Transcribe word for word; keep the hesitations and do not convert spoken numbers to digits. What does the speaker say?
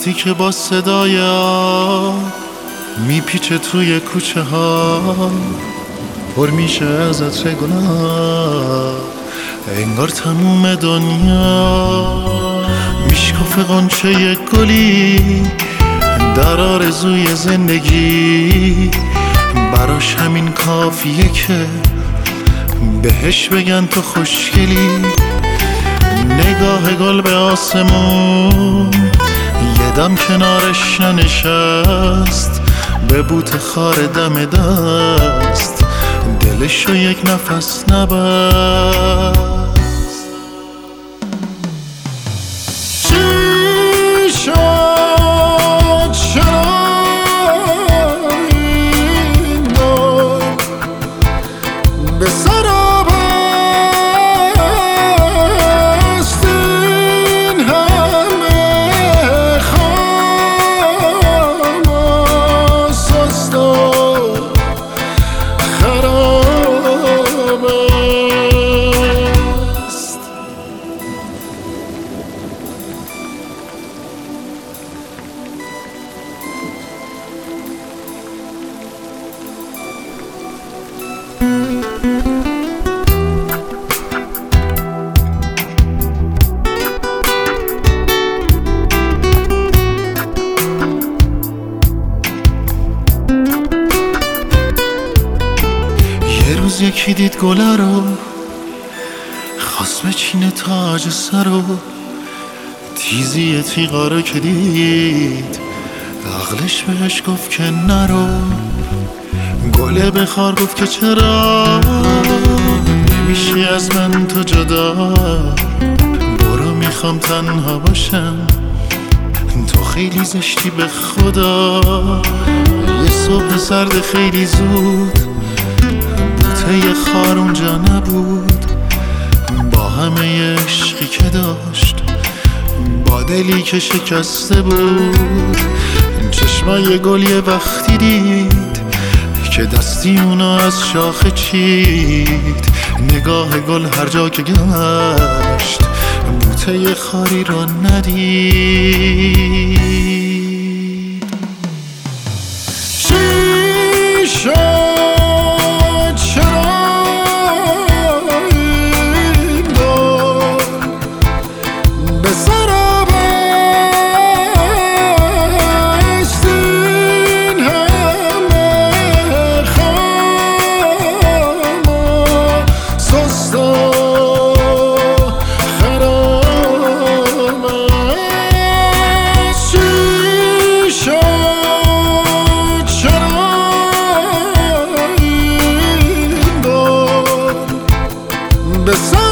وقتی که با صدای آب میپیچه توی کوچه ها، پر میشه از عطر گلاب، انگار تموم دنیا میشکافه غنچه گلی در آرزوی زندگی. براش همین کافیه که بهش بگن تو خوشگلی. نگاه گل به آسمون یه دم کنارش ننشست، به بوت خار دم دست دلشو یک نفس نبست. چی شد چرا این دل به سر بست، این همه خام و سست و خراب است. یه روز یکی دید گله رو، خواست بچینه تاج سر رو، تیزی تیغا رو که دید عقلش بهش گفت که نرو. گله به خار گفت که چرا نمیشی از من تو جدا، برو میخوام تنها باشم، تو خیلی زشتی به خدا. یه صبح سرد خیلی زود بوته یه خار اونجا نبود، با همه عشقی که داشت، با دلی که شکسته بود. چشمای گل یه وقتی دید که دستی اونا از شاخه چید. نگاه گل هر جا که گشت بوته یه خاری را ندید. چی شد the sun